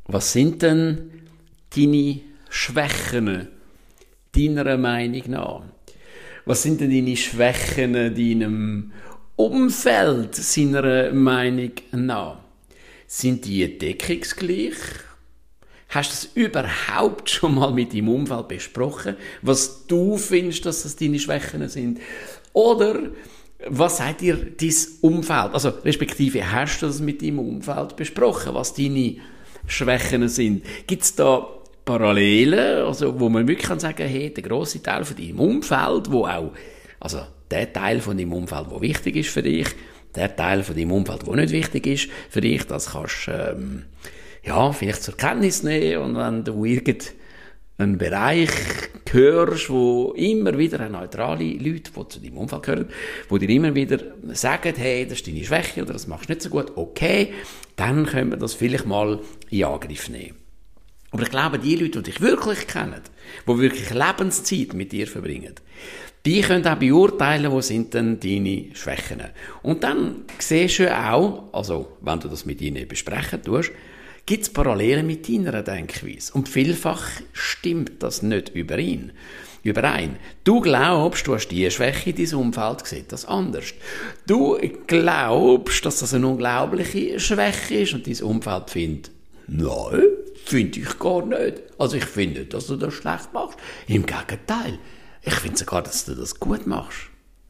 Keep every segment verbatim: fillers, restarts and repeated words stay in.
was sind denn deine Schwächen deiner Meinung nach? Was sind denn deine Schwächen deinem Umfeld seiner Meinung nach? Sind die deckungsgleich? Hast du das überhaupt schon mal mit deinem Umfeld besprochen? Was du findest, dass das deine Schwächen sind? Oder was sagt dir dein Umfeld? Also, respektive, hast du das mit deinem Umfeld besprochen, was deine Schwächen sind? Gibt es da Parallelen, also, wo man wirklich kann sagen, hey, der grosse Teil von deinem Umfeld, wo auch, also, der Teil von deinem Umfeld, der wichtig ist für dich, der Teil von deinem Umfeld, der nicht wichtig ist für dich, das kannst du, ähm, ja, vielleicht zur Kenntnis nehmen, und wenn du irgendeinen Bereich hörst, wo immer wieder neutrale Leute, die zu deinem Umfeld gehören, die dir immer wieder sagen, hey, das ist deine Schwäche oder das machst du nicht so gut, okay, dann können wir das vielleicht mal in Angriff nehmen. Aber ich glaube, die Leute, die dich wirklich kennen, die wirklich Lebenszeit mit dir verbringen, die können auch beurteilen, wo sind denn deine Schwächen. Und dann siehst du auch, also wenn du das mit ihnen besprechen tust, gibt es Parallelen mit deiner Denkweise. Und vielfach stimmt das nicht überein. überein. Du glaubst, du hast diese Schwäche, dein Umfeld sieht das anders. Du glaubst, dass das eine unglaubliche Schwäche ist und dein Umfeld findet, nein, finde ich gar nicht. Also ich finde nicht, dass du das schlecht machst. Im Gegenteil. Ich finde sogar, dass du das gut machst.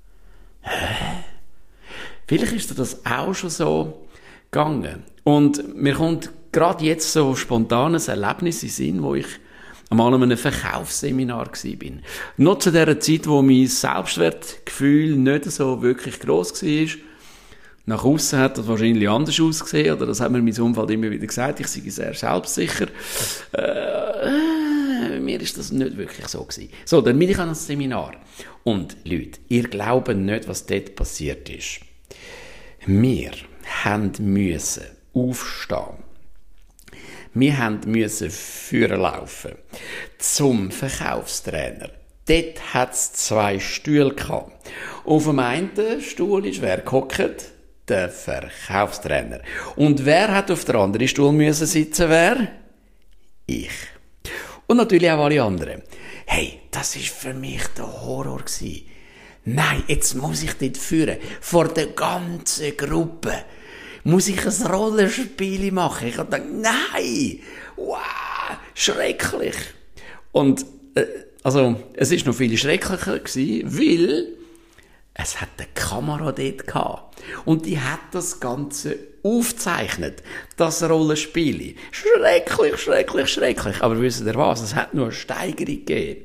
Hä? Vielleicht ist dir das auch schon so gegangen. Und mir kommt gerade jetzt so ein spontanes Erlebnis in den Sinn, wo ich einmal an einem Verkaufsseminar war. Noch zu der Zeit, wo mein Selbstwertgefühl nicht so wirklich gross war. Nach aussen hat das wahrscheinlich anders ausgesehen, oder das hat mir mein Umfeld immer wieder gesagt, ich sei sehr selbstsicher. Äh, mir ist das nicht wirklich so gewesen. So, dann bin ich an einem Seminar. Und Leute, ihr glaubt nicht, was dort passiert ist. Wir haben müssen aufstehen. Wir haben müssen führen laufen zum Verkaufstrainer. Dort hat es zwei Stühle gehabt. Auf dem einen Stuhl ist wer gehockt? Der Verkaufstrainer. Und wer hat auf der anderen Stuhl müssen sitzen? Wer? Ich. Und natürlich auch alle anderen. Hey, das ist für mich der Horror gewesen. Nein, jetzt muss ich dort führen. Vor der ganzen Gruppe. Muss ich ein Rollenspiel machen? Ich habe gedacht, nein! Wow! Schrecklich! Und, äh, also, es ist noch viel schrecklicher gewesen, weil es hat eine Kamera dort gehabt. Und die hat das Ganze aufgezeichnet. Das Rollenspiel. Schrecklich, schrecklich, schrecklich. Aber wisst ihr was? Es hat nur eine Steigerung gegeben.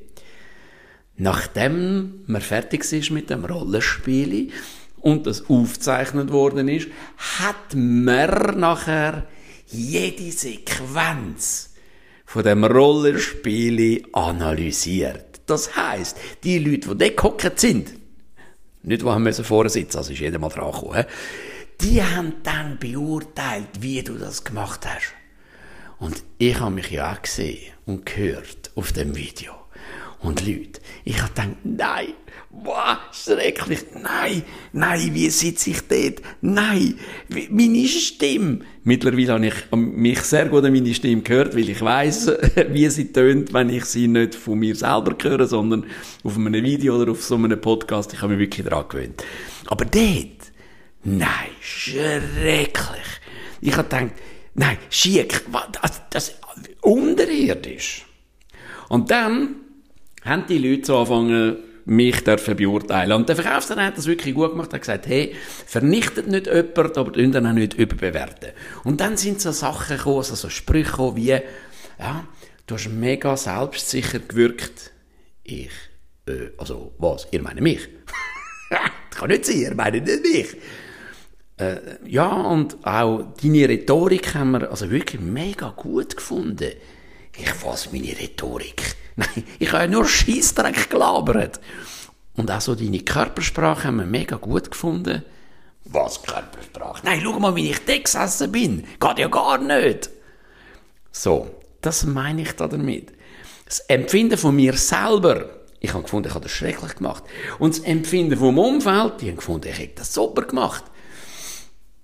Nachdem man fertig ist mit dem Rollenspiel und das aufgezeichnet worden ist, hat man nachher jede Sequenz von dem Rollenspiel analysiert. Das heisst, die Leute, die dort gehockt sind, nicht, die haben vorne sitzen, also ist jeder mal dran gekommen, die haben dann beurteilt, wie du das gemacht hast. Und ich habe mich ja auch gesehen und gehört auf dem Video. Und Leute, ich habe gedacht, nein, boah, schrecklich, nein, nein, wie sitze ich dort? Nein, wie, meine Stimme. Mittlerweile habe ich mich sehr gut an meine Stimme gehört, weil ich weiss, wie sie tönt, wenn ich sie nicht von mir selber höre, sondern auf einem Video oder auf so einem Podcast. Ich habe mich wirklich daran gewöhnt. Aber dort, nein, schrecklich. Ich habe gedacht, nein, schick, das, das unterirdisch. Und dann haben die Leute so angefangen, mich dürfen beurteilen. Und der Verkaufsleiter hat das wirklich gut gemacht. Er hat gesagt, hey, vernichtet nicht jemanden, aber dann auch nicht überbewerten. Und dann sind so Sachen gekommen, also so Sprüche gekommen wie, ja, du hast mega selbstsicher gewirkt. Ich, äh, also, was? Ihr meint mich? Das kann nicht sein, ihr meint nicht mich. Äh, ja, und auch deine Rhetorik haben wir also wirklich mega gut gefunden. Ich was, meine Rhetorik? Nein, ich habe ja nur Scheissdreck gelabert. Und auch so deine Körpersprache haben wir mega gut gefunden. Was Körpersprache? Nein, schau mal, wie ich da gesessen bin. Geht ja gar nicht. So, das meine ich da damit. Das Empfinden von mir selber, ich habe gefunden, ich habe das schrecklich gemacht. Und das Empfinden vom Umfeld, die haben gefunden, ich habe das super gemacht.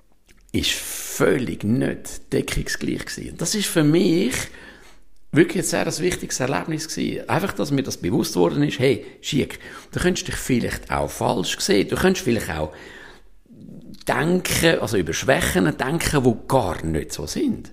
ist völlig nicht deckungsgleich gewesen. Und das ist für mich wirklich ein sehr ein wichtiges Erlebnis gewesen. Einfach, dass mir das bewusst worden ist, hey, Schick, du könntest dich vielleicht auch falsch sehen, du könntest vielleicht auch denken, also über Schwächen denken, die gar nicht so sind.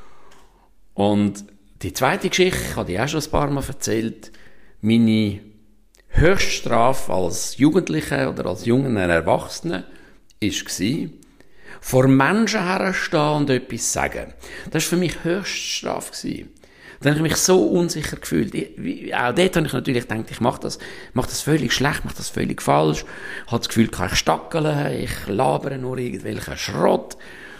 Und die zweite Geschichte, ich habe die auch schon ein paar Mal erzählt, meine Höchststrafe als Jugendlicher oder als junger Erwachsener war, vor Menschen herstehen und etwas sagen. Das war für mich Höchststrafe. Dann habe ich mich so unsicher gefühlt. Ich, auch dort habe ich natürlich gedacht, ich mache das, mache das völlig schlecht, mache das völlig falsch. Ich habe das Gefühl, ich stackeln, ich labere nur irgendwelchen Schrott.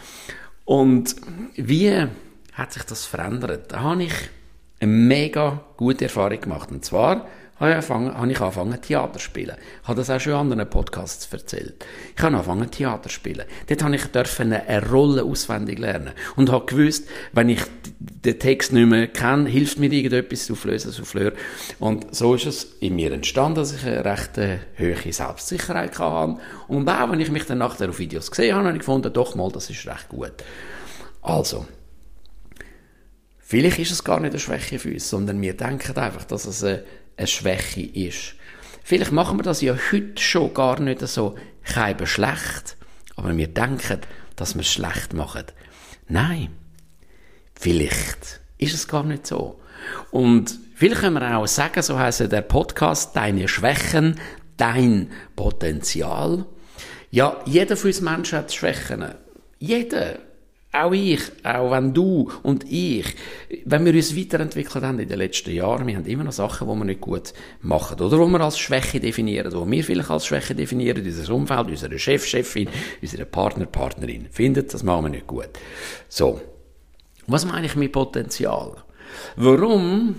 Und wie hat sich das verändert? Da habe ich eine mega gute Erfahrung gemacht. Und zwar habe ich angefangen, habe ich angefangen Theater zu spielen. Ich habe das auch schon in anderen Podcasts erzählt. Ich habe angefangen Theater zu spielen. Dort habe ich dürfen eine Rolle auswendig lernen. Und habe gewusst, wenn ich den Text nicht mehr kenne, hilft mir irgendetwas, Soufflöse, Souffleur. Und so ist es in mir entstanden, dass ich eine recht hohe Selbstsicherheit hatte. Und auch, wenn ich mich dann nachher auf Videos gesehen habe, habe ich gefunden, doch mal, das ist recht gut. Also, vielleicht ist es gar nicht eine Schwäche für uns, sondern wir denken einfach, dass es eine, eine Schwäche ist. Vielleicht machen wir das ja heute schon gar nicht so kein schlecht, aber wir denken, dass wir es schlecht machen. Nein, vielleicht ist es gar nicht so. Und vielleicht können wir auch sagen, so heisst der Podcast, deine Schwächen, dein Potenzial. Ja, jeder von uns Menschen hat Schwächen. Jeder. Auch ich, auch wenn du und ich, wenn wir uns weiterentwickelt haben in den letzten Jahren, wir haben immer noch Sachen, die wir nicht gut machen, oder die wir als Schwäche definieren, die wir vielleicht als Schwäche definieren, unser Umfeld, unsere Chef, Chefin, unsere Partner, Partnerin, findet, das machen wir nicht gut. So. Was meine ich mit Potenzial? Warum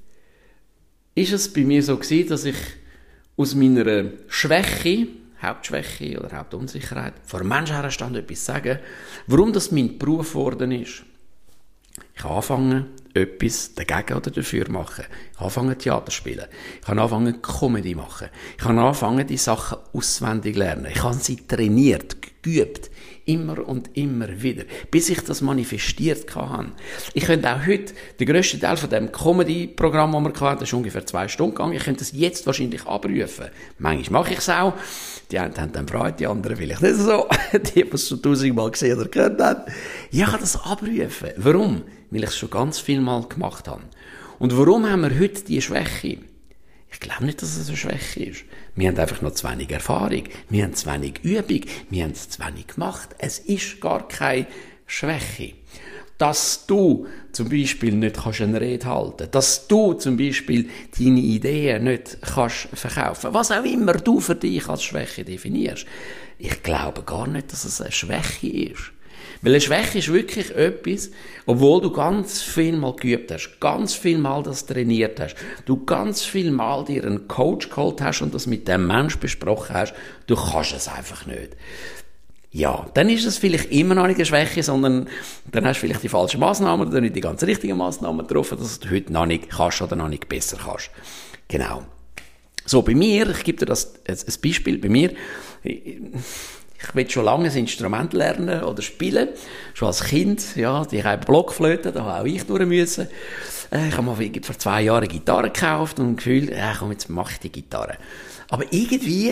ist es bei mir so gewesen, dass ich aus meiner Schwäche, Hauptschwäche oder Hauptunsicherheit, vor Menschen herstand etwas sagen, warum das mein Beruf geworden ist. Ich habe angefangen, etwas dagegen oder dafür machen. Ich habe angefangen, Theater spielen. Ich habe angefangen, Comedy machen. Ich habe angefangen, die Sachen auswendig lernen. Ich habe sie trainiert, geübt. Immer und immer wieder. Bis ich das manifestiert hatte. Ich könnte auch heute, den grössten Teil von dem Comedy-Programm, das wir hatten, das ist ungefähr zwei Stunden gegangen, ich könnte das jetzt wahrscheinlich abrufen. Manchmal mache ich es auch. Die einen haben dann Freude, die anderen vielleicht nicht so. Die, die es schon tausendmal gesehen oder gehört haben. Ja, ich kann das abrufen. Warum? Weil ich es schon ganz viel Mal gemacht habe. Und warum haben wir heute diese Schwäche? Ich glaube nicht, dass es eine Schwäche ist. Wir haben einfach noch zu wenig Erfahrung. Wir haben zu wenig Übung. Wir haben es zu wenig gemacht. Es ist gar keine Schwäche. Dass du zum Beispiel nicht kannst eine Rede halten, dass du zum Beispiel deine Ideen nicht kannst verkaufen, was auch immer du für dich als Schwäche definierst. Ich glaube gar nicht, dass es eine Schwäche ist. Weil eine Schwäche ist wirklich etwas, obwohl du ganz viel Mal geübt hast, ganz viel Mal das trainiert hast, du ganz viel Mal dir einen Coach geholt hast und das mit dem Mensch besprochen hast, du kannst es einfach nicht. Ja, dann ist es vielleicht immer noch nicht eine Schwäche, sondern dann hast du vielleicht die falschen Massnahmen oder nicht die ganz richtigen Massnahmen getroffen, dass du heute noch nicht kannst oder noch nicht besser kannst. Genau. So, bei mir, ich gebe dir das, ein Beispiel, bei mir, ich, Ich will schon lange ein Instrument lernen oder spielen. Schon als Kind, ja, die haben Blockflöte, da habe auch ich durch müssen. Ich habe mal vor zwei Jahren eine Gitarre gekauft und Gefühl, ja, komm, jetzt mache ich die Gitarre. Aber irgendwie,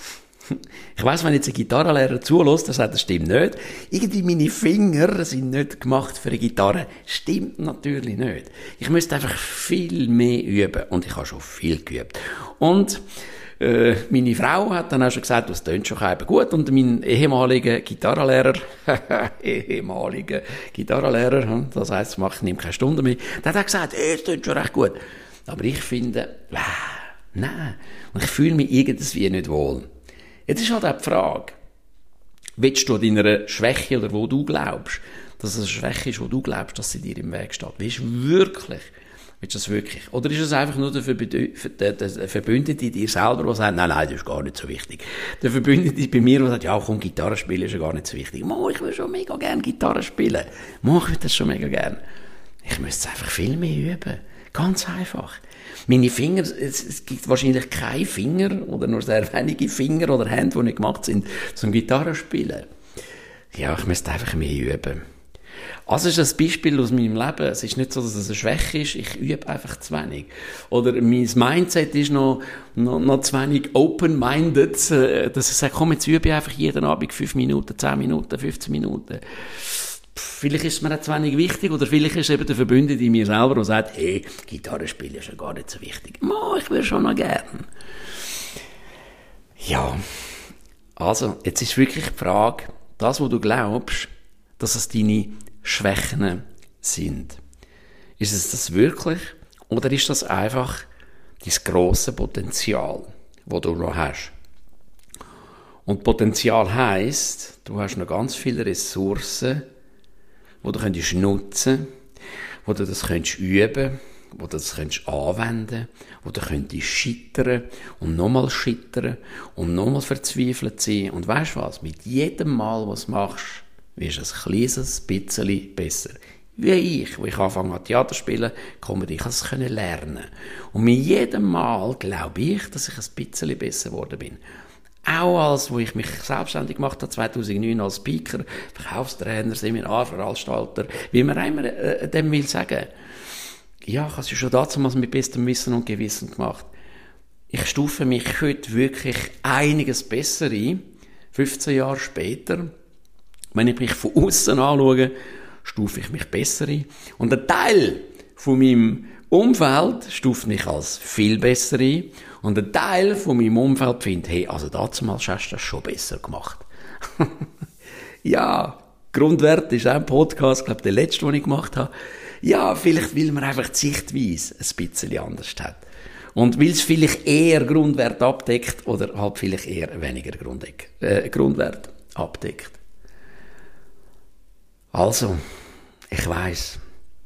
ich weiss, wenn jetzt ein Gitarrenlehrer zulässt, der sagt, das stimmt nicht. Irgendwie meine Finger sind nicht gemacht für eine Gitarre. Stimmt natürlich nicht. Ich müsste einfach viel mehr üben und ich habe schon viel geübt. Und Äh, meine Frau hat dann auch schon gesagt, das tönt schon eben gut. Und mein ehemaliger Gitarrenlehrer, ehemaliger Gitarrenlehrer, das heisst, ich mache, nehme keine Stunde mehr, der hat auch gesagt, eh, das tönt schon recht gut. Aber ich finde, äh, nein. Und ich fühle mich irgendwie nicht wohl. Jetzt ist halt auch die Frage, willst du an deiner Schwäche oder wo du glaubst, dass es eine Schwäche ist, wo du glaubst, dass sie dir im Weg steht? Willst du wirklich? Willst du das wirklich? Oder ist es einfach nur der, Verbü- der, der Verbündete dir selber, der sagt, nein, nein, das ist gar nicht so wichtig. Der Verbündete bei mir, der sagt, ja, komm, Gitarre spielen ist ja gar nicht so wichtig. Mo, ich will schon mega gerne Gitarre spielen. Mo, ich will das schon mega gerne. Ich müsste einfach viel mehr üben. Ganz einfach. Meine Finger, es, es gibt wahrscheinlich keine Finger oder nur sehr wenige Finger oder Hände, die nicht gemacht sind zum Gitarrespielen. ja, ich müsste einfach mehr üben. Also ist das ein Beispiel aus meinem Leben. Es ist nicht so, dass es eine Schwäche ist. Ich übe einfach zu wenig. Oder mein Mindset ist noch, noch, noch zu wenig open-minded, dass ich sage, komm, jetzt übe ich einfach jeden Abend fünf Minuten, zehn Minuten, fünfzehn Minuten. Vielleicht ist es mir auch zu wenig wichtig, oder vielleicht ist es eben der Verbündete in mir selber, der sagt, hey, Gitarre spielen ist ja gar nicht so wichtig. Mo, ich würde schon noch gern. Ja, also, jetzt ist wirklich die Frage, das, was du glaubst, dass es deine Schwächen sind. Ist es das wirklich? Oder ist das einfach dein grosses Potenzial, das du noch hast? Und Potenzial heisst, du hast noch ganz viele Ressourcen, die du könntest nutzen, wo du das könntest üben, wo du das könntest anwenden, wo du könntest scheitern und nochmal scheitern und nochmal verzweifelt sein. Und weisst du was? Mit jedem Mal, was du machst, wirst du ein kleines bisschen besser. Wie ich, wo ich anfange an Theater zu spielen, komme ich es lernen. Und mit jedem Mal glaube ich, dass ich ein bisschen besser geworden bin. Auch als, wo ich mich selbstständig gemacht habe, zweitausendneun als Speaker, Verkaufstrainer, Seminarveranstalter, wie man immer äh, dem will sagen. Ja, ich habe es schon damals mit bestem Wissen und Gewissen gemacht. Ich stufe mich heute wirklich einiges besser ein, fünfzehn Jahre später. Wenn ich mich von außen anschaue, stufe ich mich besser ein. Und ein Teil von meinem Umfeld stuft mich als viel besser ein. Und ein Teil von meinem Umfeld findet, hey, also damals hast du das schon besser gemacht. Ja, Grundwert ist auch ein Podcast, ich glaube, der letzte, den ich gemacht habe. Ja, vielleicht, weil man einfach die Sichtweise ein bisschen anders hat. Und weil es vielleicht eher Grundwert abdeckt oder halt vielleicht eher weniger Grunddeck, äh, Grundwert abdeckt. Also, ich weiss,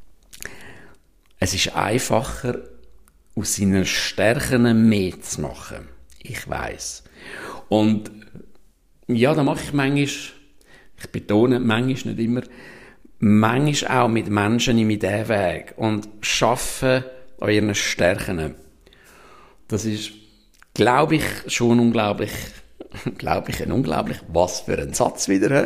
es ist einfacher, aus seinen Stärken mehr zu machen. Ich weiss. Und ja, da mache ich manchmal, ich betone, manchmal nicht immer, manchmal auch mit Menschen in diesen Weg und arbeite an ihren Stärken. Das ist, glaube ich, schon unglaublich, glaube ich, ein unglaublich, was für ein Satz wieder.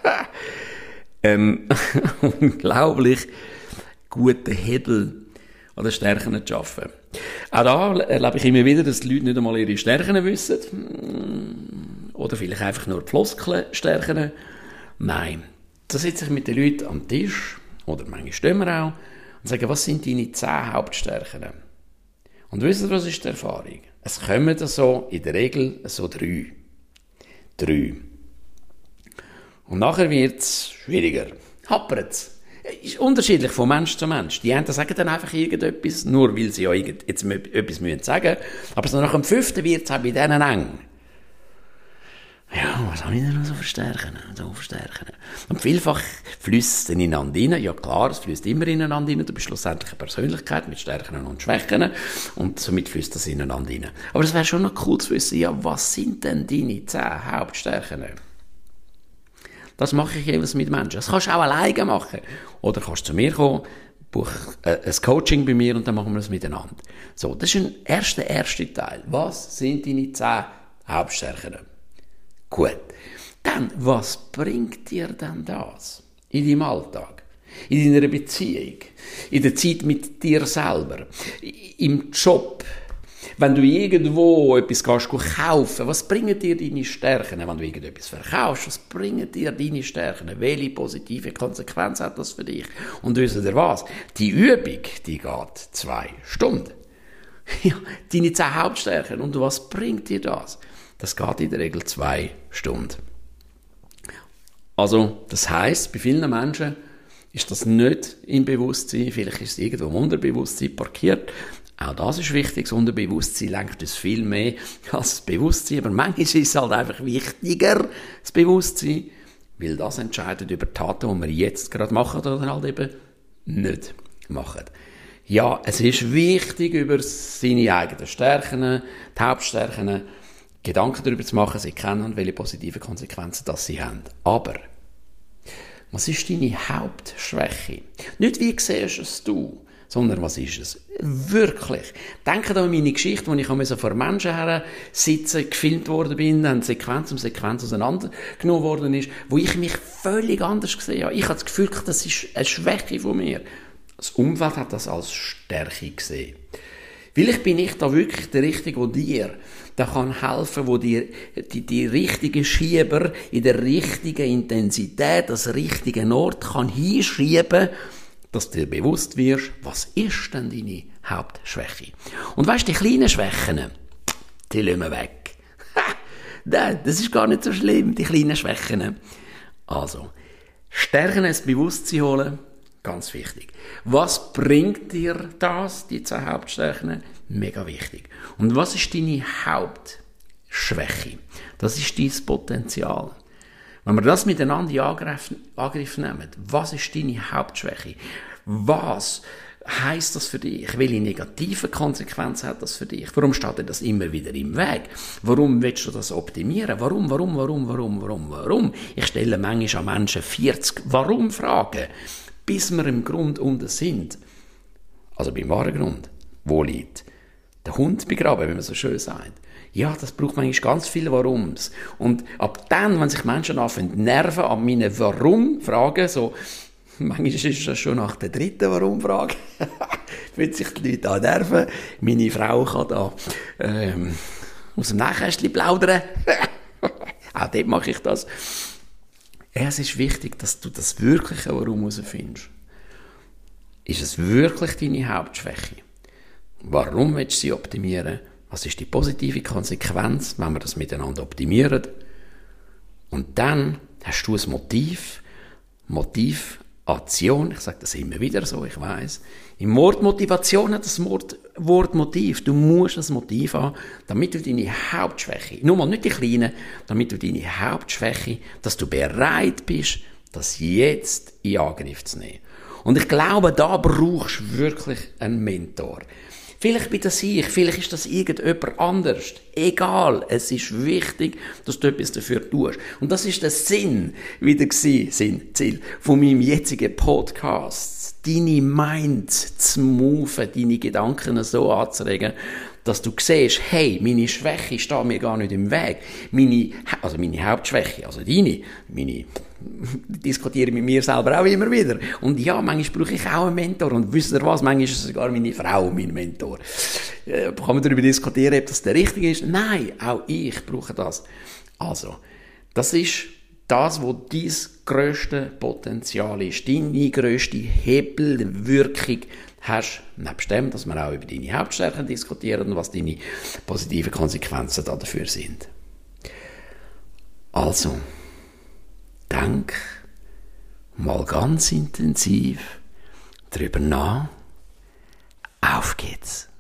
ähm, unglaublich guten Hebel an den Stärken zu arbeiten. Auch da erlebe ich immer wieder, dass die Leute nicht einmal ihre Stärken wissen. Oder vielleicht einfach nur die Floskeln-Stärken. Nein. Da sitze ich mit den Leuten am Tisch, oder manchmal stehen wir auch, und sagen, was sind deine zehn Hauptstärken? Und wisst ihr, was ist die Erfahrung? Es kommen so, in der Regel, so drei. Drei. Und nachher wird es schwieriger. Happert es. Ist unterschiedlich von Mensch zu Mensch. Die einen sagen dann einfach irgendetwas, nur weil sie ja jetzt etwas müssen sagen. Aber so nach dem fünften wird es auch bei denen eng. Ja, was habe ich denn noch so verstärken? So verstärken. Und vielfach fließt es dann ineinander rein. Ja klar, es fließt immer ineinander rein. Du bist schlussendlich eine Persönlichkeit mit Stärken und Schwächen. Und somit fließt das ineinander rein. Aber es wäre schon noch cool zu wissen, ja, was sind denn deine zehn Hauptstärken? Das mache ich jeweils mit Menschen. Das kannst du auch alleine machen. Oder kannst zu mir kommen, buch ein Coaching bei mir und dann machen wir das miteinander. So, das ist ein erster, erster Teil. Was sind deine zehn Hauptstärken? Gut. Dann, was bringt dir denn das in deinem Alltag? In deiner Beziehung? In der Zeit mit dir selber? Im Job? Wenn du irgendwo etwas kannst kaufen, was bringen dir deine Stärken? Wenn du irgendetwas verkaufst, was bringen dir deine Stärken? Welche positive Konsequenz hat das für dich? Und wisst ihr was? Die Übung, die geht zwei Stunden. Ja, deine zehn Hauptstärken. Und was bringt dir das? Das geht in der Regel zwei Stunden. Also, das heisst, bei vielen Menschen ist das nicht im Bewusstsein, vielleicht ist es irgendwo im Unterbewusstsein parkiert. Auch das ist wichtig, das Unterbewusstsein lenkt uns viel mehr als das Bewusstsein, aber manchmal ist es halt einfach wichtiger, das Bewusstsein, weil das entscheidet über die Taten, die wir jetzt gerade machen oder halt eben nicht machen. Ja, es ist wichtig, über seine eigenen Stärken, die Hauptstärken, Gedanken darüber zu machen, sie kennen und welche positiven Konsequenzen das sie haben. Aber, was ist deine Hauptschwäche? Nicht wie siehst es du, sondern was ist es? Wirklich. Denkt an meine Geschichte, wo ich vor Menschen her sitzen, gefilmt worden bin, dann Sequenz um Sequenz auseinandergenommen worden ist, wo ich mich völlig anders gesehen habe. Ich habe das Gefühl, das ist eine Schwäche von mir. Das Umfeld hat das als Stärke gesehen. Vielleicht bin ich da wirklich der Richtige, der dir da kann helfen, wo dir die, die richtigen Schieber in der richtigen Intensität, das richtige Ort kann hinschieben, dass du dir bewusst wirst, was ist denn deine Hauptschwäche? Und weißt du, die kleinen Schwächen, die lassen wir weg. Das ist gar nicht so schlimm, die kleinen Schwächen. Also, Stärken ins Bewusstsein holen, ganz wichtig. Was bringt dir das, die zwei Hauptstärken? Mega wichtig. Und was ist deine Hauptschwäche? Das ist dein Potenzial. Wenn wir das miteinander in Angriff, Angriff nehmen, was ist deine Hauptschwäche? Was heisst das für dich? Welche negativen Konsequenzen hat das für dich? Warum steht dir das immer wieder im Weg? Warum willst du das optimieren? Warum, warum, warum, warum, warum, warum? Ich stelle manchmal an Menschen vierzig Warum-Fragen, bis wir im Grund unten sind. Also beim wahren Grund. Wo liegt der Hund begraben, wie man so schön sagt? Ja, das braucht manchmal ganz viele Warums. Und ab dann, wenn sich Menschen anfangen, nerven an meinen Warum-Fragen, so, manchmal ist das schon nach der dritten Warum-Frage, fühlen sich die Leute an nerven. Meine Frau kann da ähm, aus dem Nähkästchen plaudern. Auch dort mache ich das. Es ist wichtig, dass du das wirkliche Warum herausfindest. Ist es wirklich deine Hauptschwäche? Warum willst du sie optimieren? Was ist die positive Konsequenz, wenn wir das miteinander optimieren? Und dann hast du ein Motiv, Motivation, ich sage das immer wieder so, ich weiss. Im Wort Motivation hat das Wort Motiv. Du musst das Motiv haben, damit du deine Hauptschwäche, nur mal nicht die kleine, damit du deine Hauptschwäche, dass du bereit bist, das jetzt in Angriff zu nehmen. Und ich glaube, da brauchst du wirklich einen Mentor. Vielleicht bin das ich, vielleicht ist das irgendjemand anders. Egal, es ist wichtig, dass du etwas dafür tust. Und das ist der Sinn, wieder gewesen, Sinn, Ziel von meinem jetzigen Podcast. Deine Mind zu moven, deine Gedanken so anzuregen, dass du siehst, hey, meine Schwäche steht mir gar nicht im Weg. Meine, also meine Hauptschwäche, also deine, meine, diskutiere mit mir selber auch immer wieder. Und ja, manchmal brauche ich auch einen Mentor. Und wisst ihr was, manchmal ist es sogar meine Frau mein Mentor. Äh, kann man darüber diskutieren, ob das der richtige ist? Nein, auch ich brauche das. Also, das ist das, wo dein grösste Potenzial ist, deine grösste Hebelwirkung hast, nebst dem, dass wir auch über deine Hauptstärken diskutieren und was deine positiven Konsequenzen dafür sind. Also, denk mal ganz intensiv darüber nach. Auf geht's!